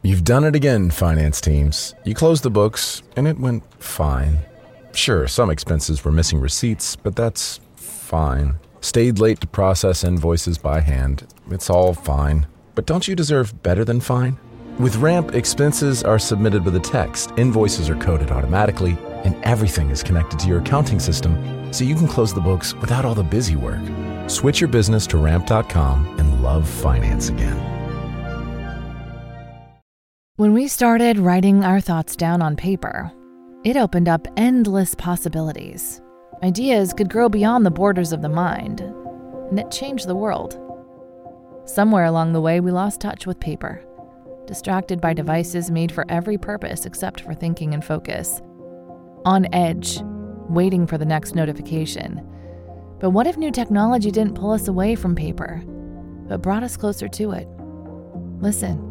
You've done it again, finance teams. You closed the books, and it went fine. Sure, some expenses were missing receipts, but that's fine. Stayed late to process invoices by hand. It's all fine. But don't you deserve better than fine? With Ramp, expenses are submitted with a text, invoices are coded automatically, and everything is connected to your accounting system, so you can close the books without all the busy work. Switch your business to Ramp.com and love finance again. When we started writing our thoughts down on paper, it opened up endless possibilities. Ideas could grow beyond the borders of the mind, and it changed the world. Somewhere along the way, we lost touch with paper, distracted by devices made for every purpose except for thinking and focus. On edge, waiting for the next notification. But what if new technology didn't pull us away from paper, but brought us closer to it? Listen.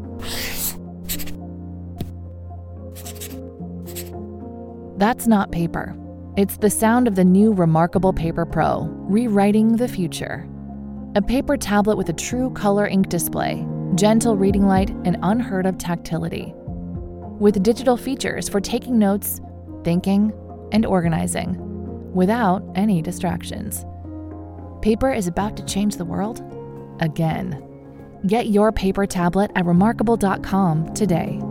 That's not paper. It's the sound of the new Remarkable Paper Pro, rewriting the future. A paper tablet with a true color ink display, gentle reading light, and unheard of tactility. With digital features for taking notes, thinking, and organizing, without any distractions. Paper is about to change the world again. Get your paper tablet at remarkable.com today.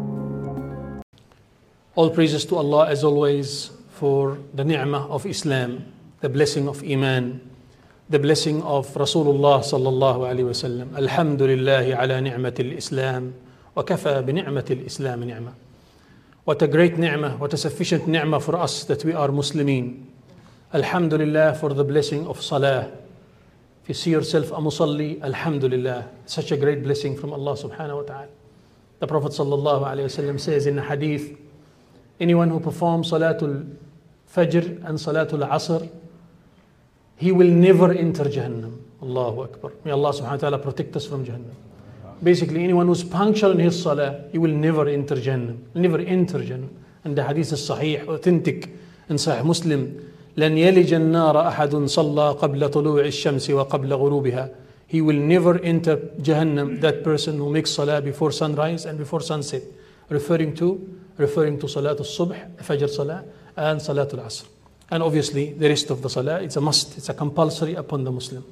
All praises to Allah as always for the ni'mah of Islam, the blessing of Iman, the blessing of Rasulullah sallallahu alayhi wa sallam. Alhamdulillahi ala ni'matil Islam wa kafa bi ni'matil Islam ni'mah. What a great ni'mah, what a sufficient ni'mah for us that we are Muslimin. Alhamdulillah for the blessing of Salah. If you see yourself a musalli, Alhamdulillah. Such a great blessing from Allah subhanahu wa ta'ala. The Prophet sallallahu alayhi wa sallam says in a hadith, anyone who performs Salatul Fajr and Salatul Asr, he will never enter Jahannam. Allahu Akbar. May Allah subhanahu wa ta'ala protect us from Jahannam. Basically, anyone who's punctual in his Salah, he will never enter Jahannam. Never enter Jahannam. And the hadith is sahih, authentic, in Sahih Muslim. لن يلج النار أحد صلى قبل طلوع الشمس وقبل غروبها. He will never enter Jahannam, that person who makes Salah before sunrise and before sunset. Referring to Salatul Subh, Fajr Salah, and Salatul Asr. And obviously, the rest of the Salah, it's a must, it's a compulsory upon the Muslim.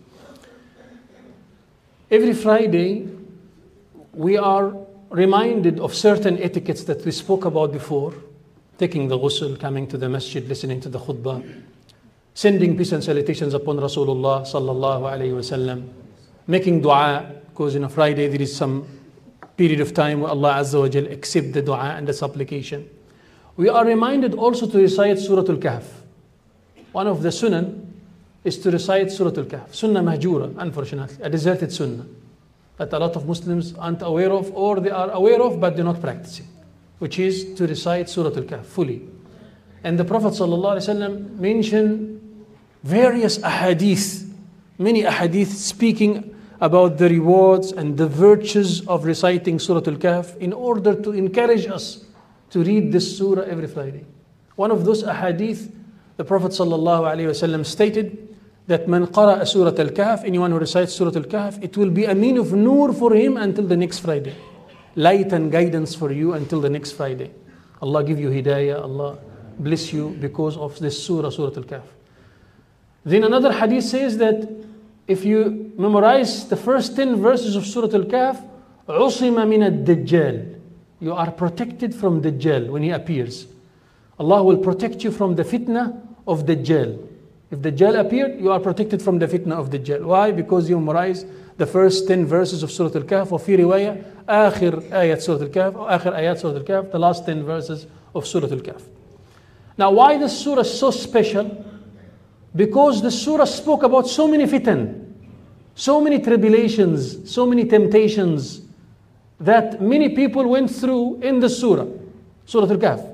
Every Friday, we are reminded of certain etiquettes that we spoke about before. Taking the ghusl, coming to the masjid, listening to the khutbah, sending peace and salutations upon Rasulullah sallallahu alayhi wa sallam, making dua, because in a Friday there is some period of time where Allah Azza wa Jal accepts the dua and the supplication. We are reminded also to recite Surah Al-Kahf. One of the sunnah is to recite Surah Al-Kahf. Sunnah mahjura, unfortunately, a deserted sunnah that a lot of Muslims aren't aware of, or they are aware of but do not practice it, which is to recite Surah Al-Kahf fully. And the Prophet ﷺ mentioned various ahadith, many ahadith speaking about the rewards and the virtues of reciting Surah Al-Kahf in order to encourage us to read this surah every Friday. One of those ahadith, the Prophet ﷺ stated that man qara'a Surah Al-Kahf, anyone who recites Surah Al-Kahf, it will be a mean of nur for him until the next Friday. Light and guidance for you until the next Friday. Allah give you hidayah, Allah bless you because of this surah, Surah Al-Kahf. Then another hadith says that if you memorize the first 10 verses of Surah Al-Kahf, عُصِمَ مِنَ الدَّجَّالِ, you are protected from Dajjal when he appears. Allah will protect you from the fitna of Dajjal. If Dajjal appeared, you are protected from the fitna of Dajjal. Why? Because you memorize the first 10 verses of Surah Al-Kahf, or fi riwayah, آخر آيات Surah Al-Kahf, or آخر آيات Surah Al-Kahf, the last 10 verses of Surah Al-Kahf. Now, why this surah is so special? Because the surah spoke about so many fitan, so many tribulations, so many temptations that many people went through in the surah, Surah Al-Kahf.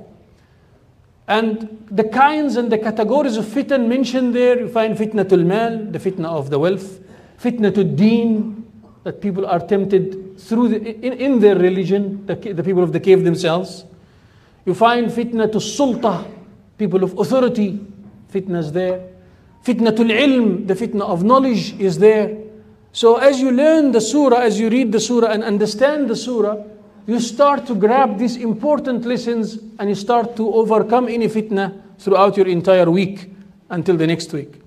And the kinds and the categories of fitan mentioned there, you find fitnatul mal, the fitna of the wealth, fitnatul deen, that people are tempted through in their religion, the people of the cave themselves. You find fitnatul sulta, people of authority, fitnas there. Fitnatul ilm, the fitna of knowledge is there. So as you learn the surah, as you read the surah and understand the surah, you start to grab these important lessons and you start to overcome any fitna throughout your entire week until the next week.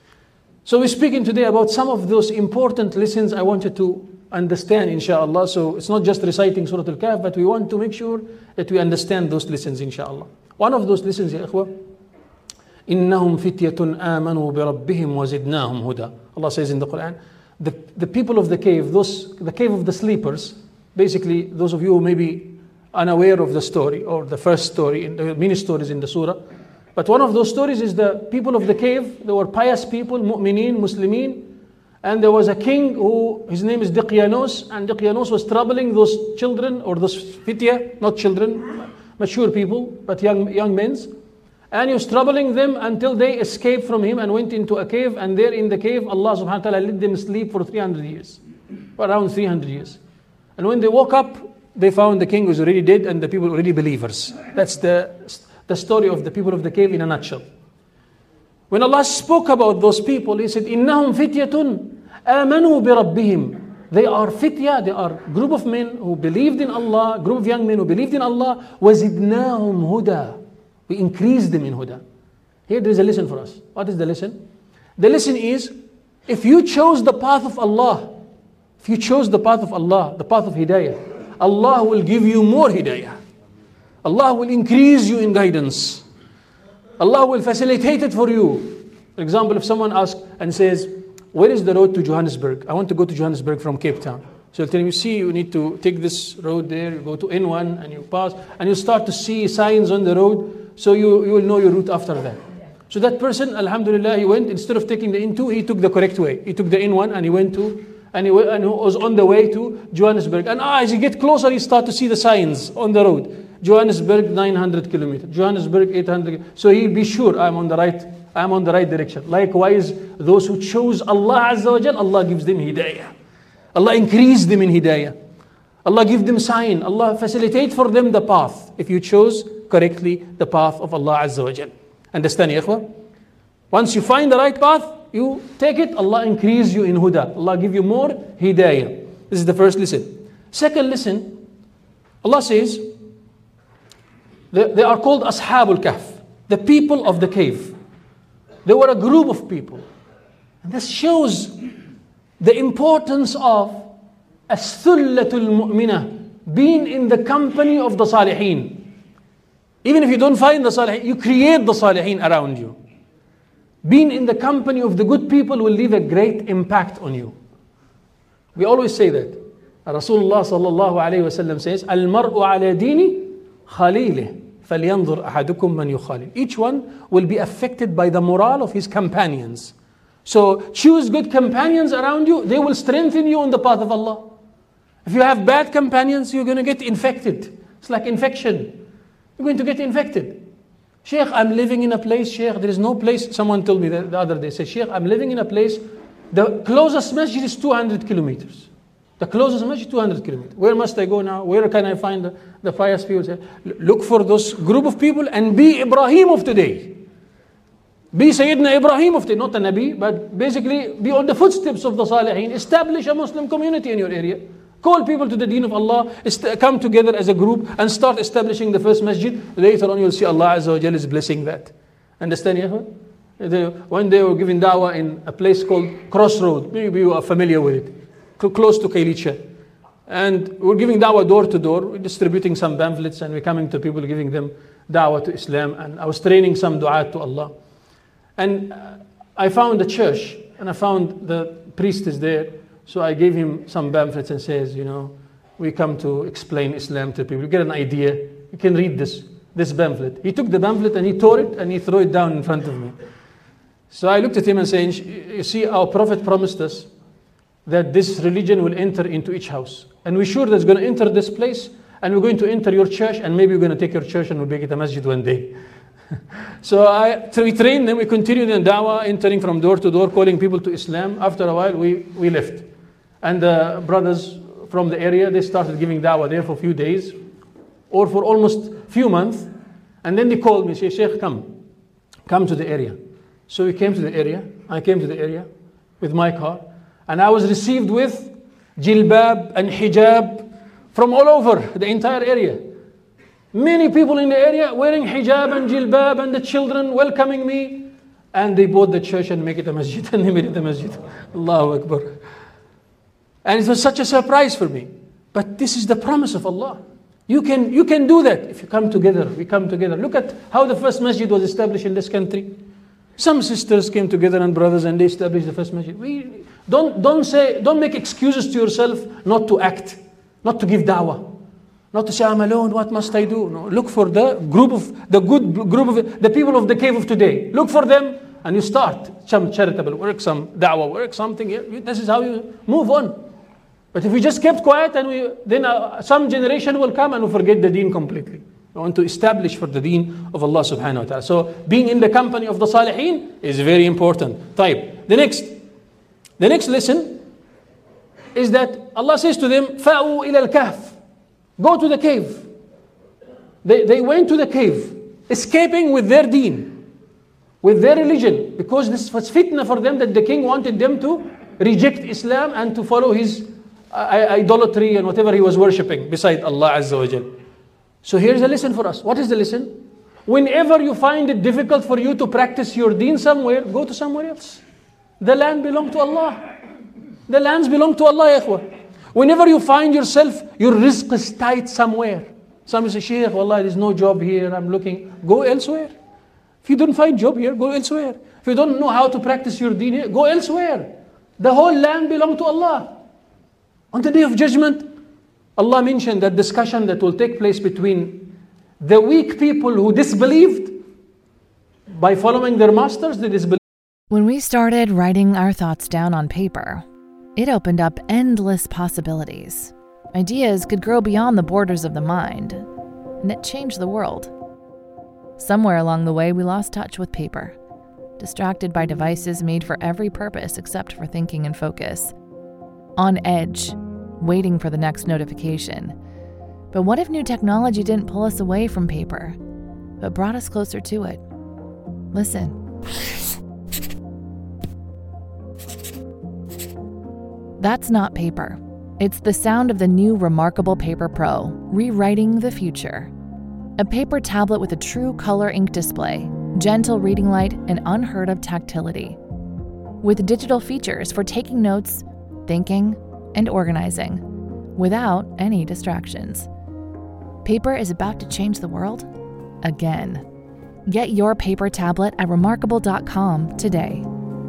So we're speaking today about some of those important lessons I wanted to understand, inshallah. So it's not just reciting Surah Al-Kahf, but we want to make sure that we understand those lessons, inshallah. One of those lessons, ya ikhwa, إِنَّهُمْ فِتْيَةٌ آمَنُوا بِرَبِّهِمْ وَزِدْنَاهُمْ هُدًى. Allah says in the Quran, the people of the cave, the cave of the sleepers, basically those of you who may be unaware of the story or the first story, in the many stories in the surah, but one of those stories is the people of the cave. They were pious people, mu'mineen, Muslimin, and there was a king who, his name is Daqyanos, and Daqyanos was troubling those children, or those fitya, not children, mature people, but young men. And he was troubling them until they escaped from him and went into a cave, and there in the cave, Allah subhanahu wa ta'ala let them sleep for 300 years, around 300 years. And when they woke up, they found the king was already dead and the people already believers. That's the story of the people of the cave in a nutshell. When Allah spoke about those people, He said, إِنَّهُمْ فِتْيَةٌ آمَنُوا بِرَبِّهِمْ. They are fitya, they are a group of men who believed in Allah, group of young men who believed in Allah. وَزِدْنَاهُمْ هُدًى. We increased them in huda. Here there is a lesson for us. What is the lesson? The lesson is, if you chose the path of Allah, if you chose the path of Allah, the path of hidayah, Allah will give you more hidayah. Allah will increase you in guidance. Allah will facilitate it for you. For example, if someone asks and says, where is the road to Johannesburg? I want to go to Johannesburg from Cape Town. So I'll tell you, see, you need to take this road there, you go to N1 and you pass, and you start to see signs on the road, so you will know your route after that. So that person, alhamdulillah, he went, instead of taking the N2, he took the correct way. He took the N1 and he went to, and he was on the way to Johannesburg. And as you get closer, you start to see the signs on the road. Johannesburg 900 kilometers, Johannesburg 800. So he'll be sure I'm on the right direction. Likewise, those who chose Allah Azza wa Jal, Allah gives them hidayah. Allah increase them in hidayah. Allah give them sign. Allah facilitate for them the path. If you chose correctly the path of Allah Azza wa Jal. Understand, ya ikhwa? Once you find the right path, you take it, Allah increase you in huda. Allah give you more hidayah. This is the first lesson. Second lesson, Allah says, they are called Ashabul Kahf, the people of the cave. They were a group of people. And this shows the importance of as-thullatul mu'minah, being in the company of the salihin. Even if you don't find the salihin, you create the salihin around you. Being in the company of the good people will leave a great impact on you. We always say that. Rasulullah sallallahu alayhi wa sallam says, Al-mar'u ala dini khalilih, falyanzur ahadukum man yukhalil. Each one will be affected by the morale of his companions. So choose good companions around you, they will strengthen you on the path of Allah. If you have bad companions, you're going to get infected. It's like infection. You're going to get infected. Sheikh, I'm living in a place, Sheikh, there is no place. Someone told me the other day, say, Sheikh, I'm living in a place, the closest masjid is 200 kilometers. The closest masjid is 200 kilometers. Where must I go now? Where can I find the pious people? Say, look for those group of people and be Ibrahim of today. Be Sayyidina Ibrahim of today, not a Nabi, but basically be on the footsteps of the Salihin. Establish a Muslim community in your area. Call people to the deen of Allah, come together as a group and start establishing the first masjid. Later on you'll see Allah Azza wa Jal is blessing that. Understand, ya? One day we were giving da'wah in a place called Crossroad. Maybe you are familiar with it. Close to Kailicha. And we're giving da'wah door to door. We're distributing some pamphlets and we're coming to people giving them da'wah to Islam. And I was training some du'at to Allah. And I found a church and I found the priest is there. So I gave him some pamphlets and says, we come to explain Islam to people. You get an idea. You can read this pamphlet. He took the pamphlet and he tore it and he threw it down in front of me. So I looked at him and said, you see, our Prophet promised us that this religion will enter into each house. And we're sure that it's going to enter this place and we're going to enter your church and maybe we're going to take your church and we'll make it a masjid one day. So we trained them, we continued in da'wah, entering from door to door, calling people to Islam. After a while, we left. And the brothers from the area, they started giving da'wah there for a few days or for almost few months. And then they called me, say, Sheikh, come to the area. So we came to the area. I came to the area with my car. And I was received with jilbab and hijab from all over the entire area. Many people in the area wearing hijab and jilbab, and the children welcoming me. And they bought the church and make it a masjid, and they made it a masjid. Allahu Akbar. And it was such a surprise for me. But this is the promise of Allah. You can do that if you come together. We come together. Look at how the first masjid was established in this country. Some sisters came together and brothers, and they established the first masjid. Don't make excuses to yourself not to act, not to give da'wah, not to say I'm alone. What must I do? No, look for the good group of the people of the cave of today. Look for them, and you start some charitable work, some da'wah work, something. This is how you move on. But if we just kept quiet, then some generation will come and will forget the deen completely. We want to establish for the deen of Allah subhanahu wa ta'ala. So being in the company of the salihin is very important. طيب. The next lesson is that Allah says to them, فَأُوا إِلَى الْكَهْفِ. Go to the cave. They went to the cave, escaping with their deen, with their religion, because this was fitna for them that the king wanted them to reject Islam and to follow his idolatry and whatever he was worshipping beside Allah Azza wa Jal. So here's a lesson for us. What is the lesson? Whenever you find it difficult for you to practice your deen somewhere, go to somewhere else. The land belongs to Allah. The lands belong to Allah, ya ikhwah. Whenever you find yourself, your rizq is tight somewhere. Some say, Shaykh, wallah, there's no job here, I'm looking. Go elsewhere. If you don't find job here, go elsewhere. If you don't know how to practice your deen here, go elsewhere. The whole land belongs to Allah. On the Day of Judgment, Allah mentioned that discussion that will take place between the weak people who disbelieved by following their masters, they disbelieved. When we started writing our thoughts down on paper, it opened up endless possibilities. Ideas could grow beyond the borders of the mind, and it changed the world. Somewhere along the way, we lost touch with paper, distracted by devices made for every purpose except for thinking and focus. On edge, waiting for the next notification. But what if new technology didn't pull us away from paper, but brought us closer to it? Listen. That's not paper. It's the sound of the new Remarkable Paper Pro, rewriting the future. A paper tablet with a true color ink display, gentle reading light, and unheard of tactility. With digital features for taking notes, thinking, and organizing, without any distractions. Paper is about to change the world again. Get your paper tablet at remarkable.com today.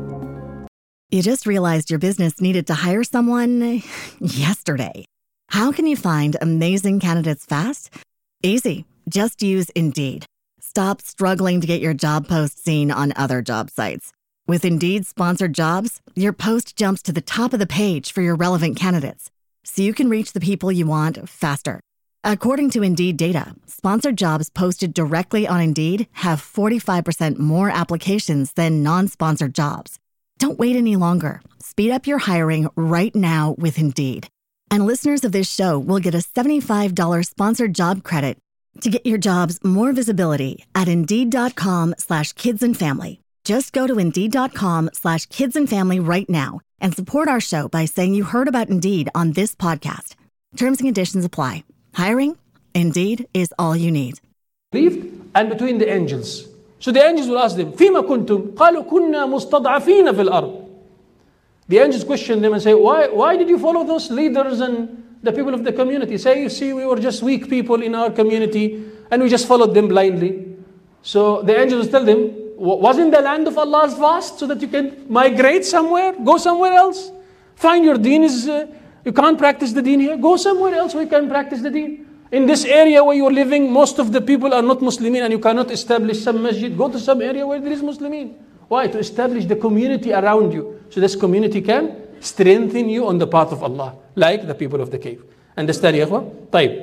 You just realized your business needed to hire someone yesterday. How can you find amazing candidates fast? Easy. Just use Indeed. Stop struggling to get your job post seen on other job sites. With Indeed sponsored jobs, your post jumps to the top of the page for your relevant candidates, so you can reach the people you want faster. According to Indeed data, sponsored jobs posted directly on Indeed have 45% more applications than non-sponsored jobs. Don't wait any longer. Speed up your hiring right now with Indeed. And listeners of this show will get a $75 sponsored job credit to get your jobs more visibility at Indeed.com/kidsandfamily. Just go to Indeed.com/kidsandfamily right now and support our show by saying you heard about Indeed on this podcast. Terms and conditions apply. Hiring? Indeed is all you need. And between the angels. So the angels will ask them, فِيمَ كُنْتُمْ قَالُوا كُنَّا مُسْتَضْعَفِينَ فِي الْأَرْضِ. The angels question them and say, why did you follow those leaders and the people of the community? Say, you see, we were just weak people in our community and we just followed them blindly. So the angels tell them, wasn't the land of Allah vast so that you can migrate somewhere? Go somewhere else. Find your deen you can't practice the deen here. Go somewhere else where you can practice the deen. In this area where you're living, most of the people are not Muslimin and you cannot establish some masjid. Go to some area where there is Muslimin. Why? To establish the community around you. So this community can strengthen you on the path of Allah, like the people of the cave. Understand, ya ikhwan? طيب.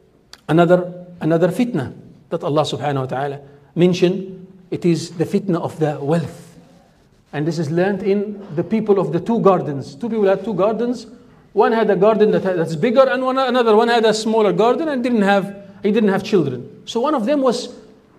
Another fitna that Allah subhanahu wa ta'ala mentioned, it is the fitna of the wealth. And this is learned in the people of the two gardens. Two people had two gardens. One had a garden that's bigger, and another one had a smaller garden and he didn't have children. So one of them was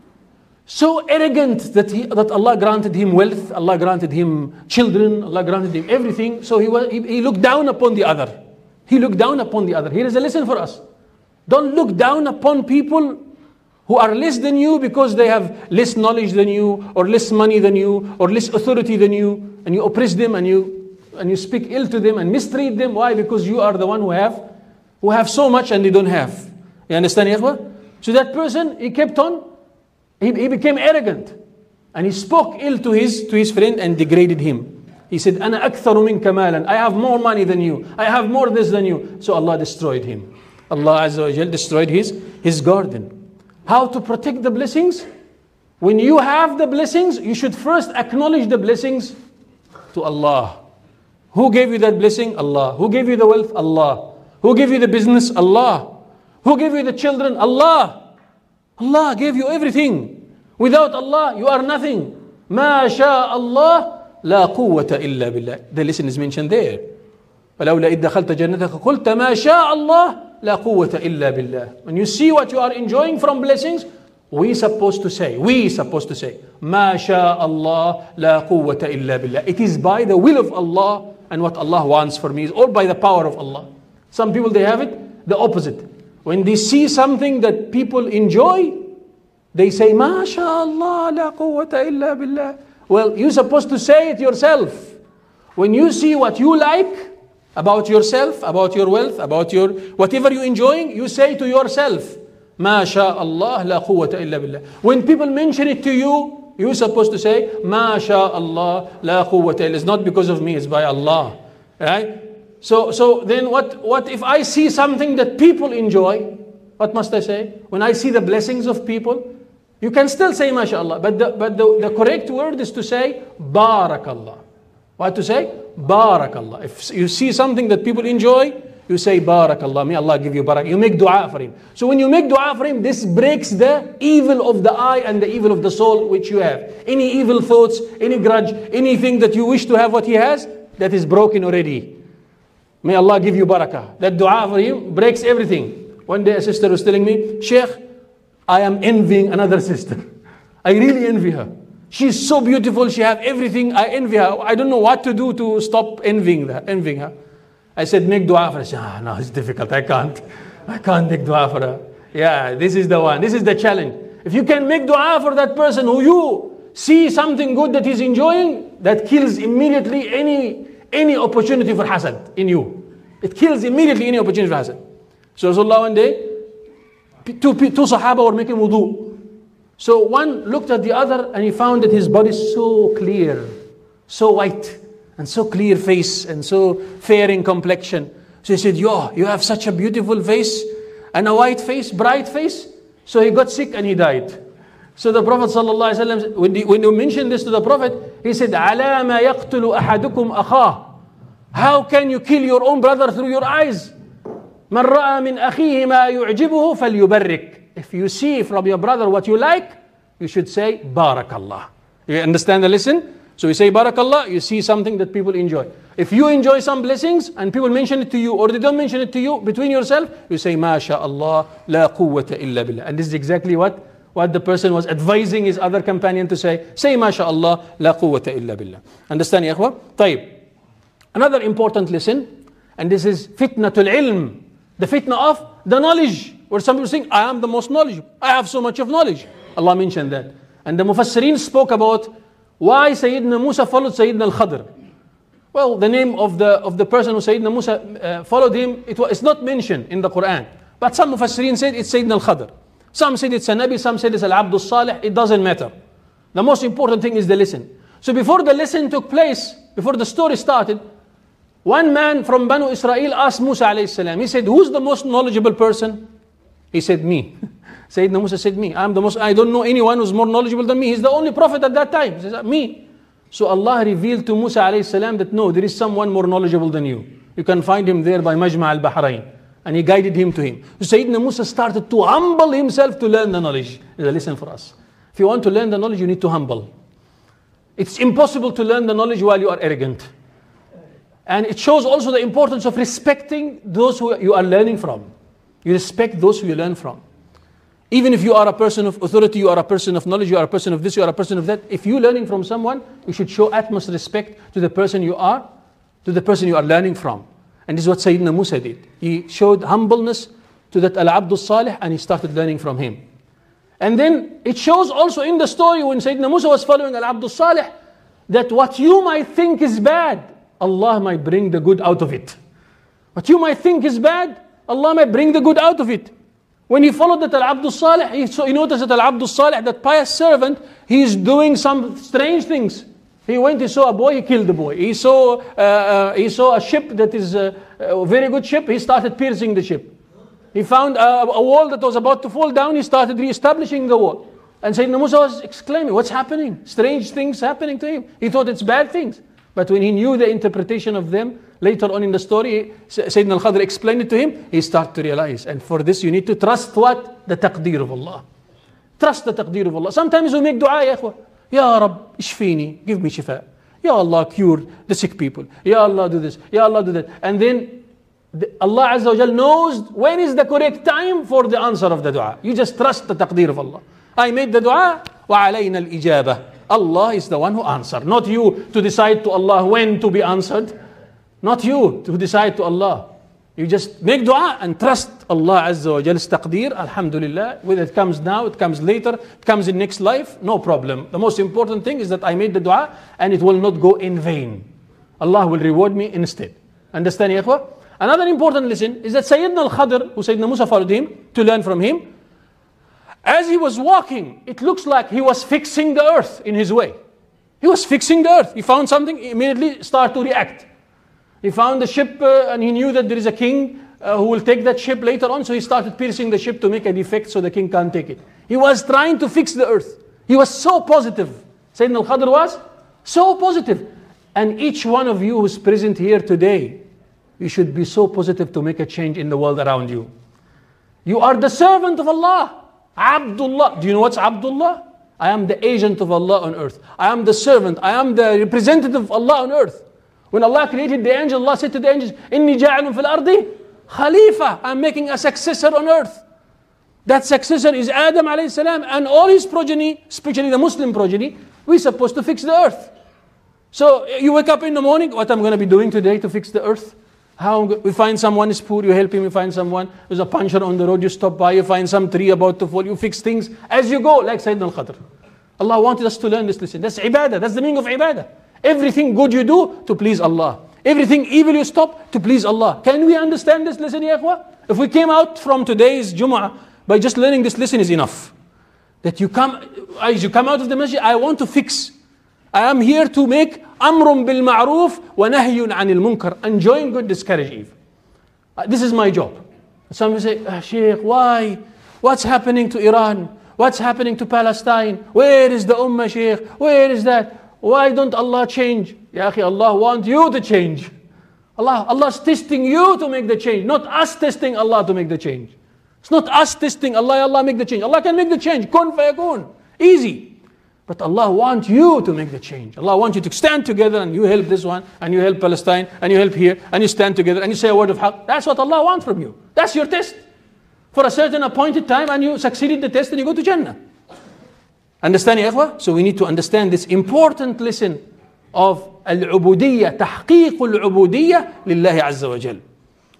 so arrogant that Allah granted him wealth, Allah granted him children, Allah granted him everything. So he looked down upon the other. He looked down upon the other. Here is a lesson for us. Don't look down upon people who are less than you because they have less knowledge than you, or less money than you, or less authority than you, and you oppress them and you speak ill to them and mistreat them. Why? Because you are the one who have so much and they don't have. You understand, ikhwah? So that person, he kept on, he became arrogant, and he spoke ill to his friend and degraded him. He said, "Ana aktharu minka malan." I have more money than you. I have more this than you. So Allah destroyed him. Allah Azza wa Jal destroyed his garden. How to protect the blessings? When you have the blessings, you should first acknowledge the blessings to Allah. Who gave you that blessing? Allah. Who gave you the wealth? Allah. Who gave you the business? Allah. Who gave you the children? Allah. Allah gave you everything. Without Allah, you are nothing. Ma sha Allah. لا قوة إلا بالله. The lesson is mentioned there. فلولا إذ دخلت جنتك قلت ما شاء الله لا قوة إلا بالله. When you see what you are enjoying from blessings, we supposed to say ما شاء الله لا قوة إلا بالله. It is by the will of Allah, and what Allah wants for me is all by the power of Allah. Some people, they have it the opposite. When they see something that people enjoy, they say ما شاء الله لا قوة إلا بالله. Well, you're supposed to say it yourself. When you see what you like about yourself, about your wealth, about your whatever you're enjoying, you say to yourself, Ma sha Allah la quwwata illa billah. When people mention it to you, you're supposed to say, Ma sha Allah la quwwata illa. It's not because of me, it's by Allah. Right? So then what if I see something that people enjoy? What must I say? When I see the blessings of people, you can still say MashaAllah, but the correct word is to say Barakallah. What to say? Barakallah. If you see something that people enjoy, you say Barakallah. May Allah give you barakah. You make dua for him. So when you make dua for him, this breaks the evil of the eye and the evil of the soul which you have. Any evil thoughts, any grudge, anything that you wish to have what he has, that is broken already. May Allah give you barakah. That dua for him breaks everything. One day a sister was telling me, Sheikh, I am envying another sister. I really envy her. She's so beautiful. She have everything. I envy her. I don't know what to do to stop envying her. I said, make dua for her. She said, no, it's difficult. I can't make dua for her. Yeah, this is the one. This is the challenge. If you can make dua for that person who you see something good that he's enjoying, that kills immediately any opportunity for hasad in you. It kills immediately any opportunity for hasad. So Rasulullah one day, two Sahaba were making wudu. So one looked at the other and he found that his body is so clear, so white, and so clear face, and so fair in complexion. So he said, yo, you have such a beautiful face, and a white face, bright face. So he got sick and he died. So the Prophet ﷺ, when you mentioned this to the Prophet, he said, عَلَى مَا يَقْتُلُ أَحَدُكُمْ أَخَاهُ. How can you kill your own brother through your eyes? مَنْ رَأَى مِنْ أَخِيهِ مَا يُعْجِبُهُ فَلْيُبَرِّكْ. If you see from your brother what you like, you should say, Barakallah. You understand the lesson? So you say, Barakallah, you see something that people enjoy. If you enjoy some blessings and people mention it to you or they don't mention it to you, between yourself, you say, Ma sha Allah, la quwwata illa billah. And this is exactly what the person was advising his other companion to say. Say, Ma sha Allah, la quwwata illa billah. Understand, ya ikhwa? طيب. Another important lesson, and this is fitnatul ilm. The fitna of the knowledge. Where some people think, I am the most knowledgeable. I have so much of knowledge. Allah mentioned that. And the Mufassirin spoke about why Sayyidina Musa followed Sayyidina al-Khadr. Well, the name of the person who Sayyidina Musa followed him, it's not mentioned in the Quran. But some Mufassirin said it's Sayyidina al-Khadr. Some said it's a Nabi, some said it's al-Abdul Salih. It doesn't matter. The most important thing is the lesson. So before the lesson took place, before the story started, one man from Banu Israel asked Musa alayhi salam. He said, who's the most knowledgeable person? He said, me. Sayyidina Musa said, me. I don't know anyone who's more knowledgeable than me. He's the only prophet at that time. He says, me. So Allah revealed to Musa alayhi salam that no, there is someone more knowledgeable than you. You can find him there by Majma' al-Bahrain. And he guided him to him. So Sayyidina Musa started to humble himself to learn the knowledge. It's a lesson for us. If you want to learn the knowledge, you need to humble. It's impossible to learn the knowledge while you are arrogant. And it shows also the importance of respecting those who you are learning from. You respect those who you learn from. Even if you are a person of authority, you are a person of knowledge, you are a person of this, you are a person of that. If you're learning from someone, you should show utmost respect to the person you are learning from. And this is what Sayyidina Musa did. He showed humbleness to that Al-Abdul Salih, and he started learning from him. And then it shows also in the story when Sayyidina Musa was following Al-Abdul Salih, that what you might think is bad, Allah might bring the good out of it. What you might think is bad, Allah might bring the good out of it. When he followed that Al-Abdul Salih, he noticed that Al-Abdul Salih, that pious servant, he is doing some strange things. He went, he saw a boy, he killed the boy. He saw a ship that is a very good ship, he started piercing the ship. He found a wall that was about to fall down, he started re-establishing the wall. And Sayyidina Musa was exclaiming, what's happening? Strange things happening to him. He thought it's bad things. But when he knew the interpretation of them, later on in the story, Sayyidina Al-Khadr explained it to him, he started to realize. And for this you need to trust what? The taqdeer of Allah. Trust the taqdeer of Allah. Sometimes we make dua, ya ikhwa. Ya Rab, ishfini, give me shifa. Ya Allah, cure the sick people. Ya Allah, do this. Ya Allah, do that. And then Allah Azza wa Jal knows when is the correct time for the answer of the dua. You just trust the taqdeer of Allah. I made the dua, وَعَلَيْنَا الْإِجَابَةِ. Allah is the one who answered. Not you to decide to Allah when to be answered. Not you to decide to Allah. You just make dua and trust Allah Azza wa Jal's taqdeer. Alhamdulillah. Whether it comes now, it comes later, it comes in next life, no problem. The most important thing is that I made the dua and it will not go in vain. Allah will reward me instead. Understand, ya ikhwa? Another important lesson is that Sayyidina Al-Khadr, who Sayyidina Musa followed him to learn from him, as he was walking, it looks like he was fixing the earth in his way. He was fixing the earth. He found something, he immediately started to react. He found the ship and he knew that there is a king who will take that ship later on, so he started piercing the ship to make a defect so the king can't take it. He was trying to fix the earth. He was so positive. Sayyidina Al-Khadr was so positive. And each one of you who's present here today, you should be so positive to make a change in the world around you. You are the servant of Allah. Abdullah. Do you know what's Abdullah? I am the agent of Allah on earth. I am the servant. I am the representative of Allah on earth. When Allah created the angel, Allah said to the angels, Inni ja'alun fil ardi Khalifa. I'm making a successor on earth. That successor is Adam alayhi salam and all his progeny, especially the Muslim progeny. We're supposed to fix the earth. So you wake up in the morning, what I'm going to be doing today to fix the earth? We find someone is poor, you help him. You find someone, there's a puncture on the road, you stop by. You find some tree about to fall, you fix things as you go, like Sayyidina Al-Khadr. Allah wanted us to learn this lesson. That's ibadah, that's the meaning of ibadah. Everything good you do to please Allah. Everything evil you stop to please Allah. Can we understand this lesson, ya ikhwa? If we came out from today's Jumu'ah by just learning this lesson is enough. That as you come out of the masjid, I want to fix. I am here to make amrun bil ma'roof wa nahyun anil munkar. Enjoin good, discourage evil. This is my job. Some will say, Shaykh, why? What's happening to Iran? What's happening to Palestine? Where is the Ummah, Shaykh? Where is that? Why don't Allah change? Ya akhi, Allah wants you to change. Allah's testing you to make the change, not us testing Allah to make the change. It's not us testing Allah make the change. Allah can make the change. Kun fayakun. Easy. But Allah wants you to make the change. Allah wants you to stand together and you help this one, and you help Palestine, and you help here, and you stand together, and you say a word of haqq. That's what Allah wants from you. That's your test. For a certain appointed time, and you succeeded the test, and you go to Jannah. Understand, ya ikhwa? So we need to understand this important lesson of al-ubudiyya, tahqiq al-ubudiyya lillahi azza wa jal.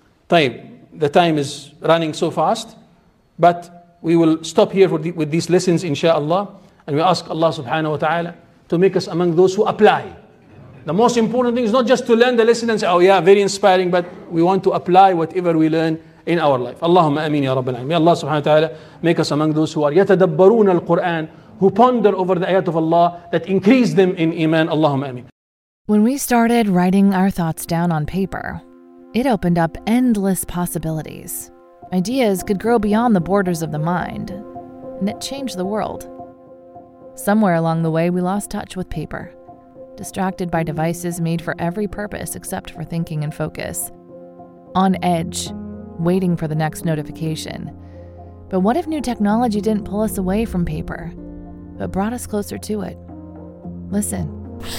The time is running so fast, but we will stop here with these lessons, inshaAllah. And we ask Allah subhanahu wa ta'ala to make us among those who apply. The most important thing is not just to learn the lesson and say, oh yeah, very inspiring, but we want to apply whatever we learn in our life. Allahumma ameen ya Rabbil Alameen. May Allah subhanahu wa ta'ala make us among those who are yatadabbarun al-Quran, who ponder over the ayat of Allah, that increase them in iman. Allahumma ameen. When we started writing our thoughts down on paper, it opened up endless possibilities. Ideas could grow beyond the borders of the mind, and it changed the world. Somewhere along the way, we lost touch with paper, distracted by devices made for every purpose except for thinking and focus. On edge, waiting for the next notification. But what if new technology didn't pull us away from paper, but brought us closer to it? Listen.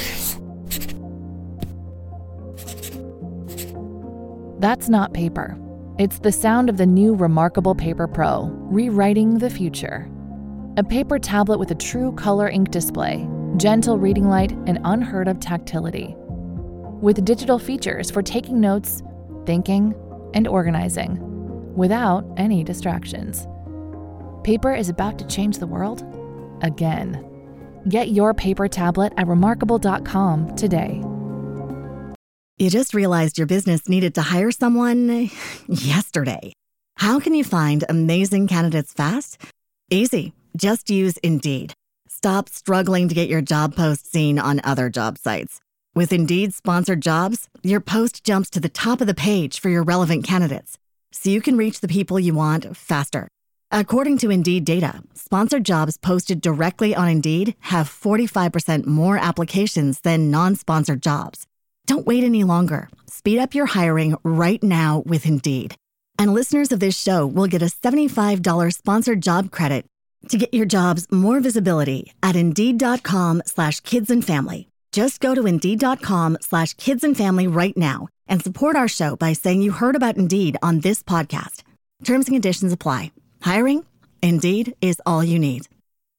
That's not paper. It's the sound of the new Remarkable Paper Pro, rewriting the future. A paper tablet with a true color ink display, gentle reading light, and unheard of tactility. With digital features for taking notes, thinking, and organizing. without any distractions. Paper is about to change the world again. Get your paper tablet at remarkable.com today. You just realized your business needed to hire someone yesterday. How can you find amazing candidates fast? Easy. Just use Indeed. Stop struggling to get your job post seen on other job sites. With Indeed sponsored jobs, your post jumps to the top of the page for your relevant candidates, so you can reach the people you want faster. According to Indeed data, sponsored jobs posted directly on Indeed have 45% more applications than non-sponsored jobs. Don't wait any longer. Speed up your hiring right now with Indeed. And listeners of this show will get a $75 sponsored job credit to get your jobs more visibility at Indeed.com/kidsandfamily. Just go to Indeed.com/kidsandfamily right now and support our show by saying you heard about Indeed on this podcast. Terms and conditions apply. Hiring? Indeed is all you need.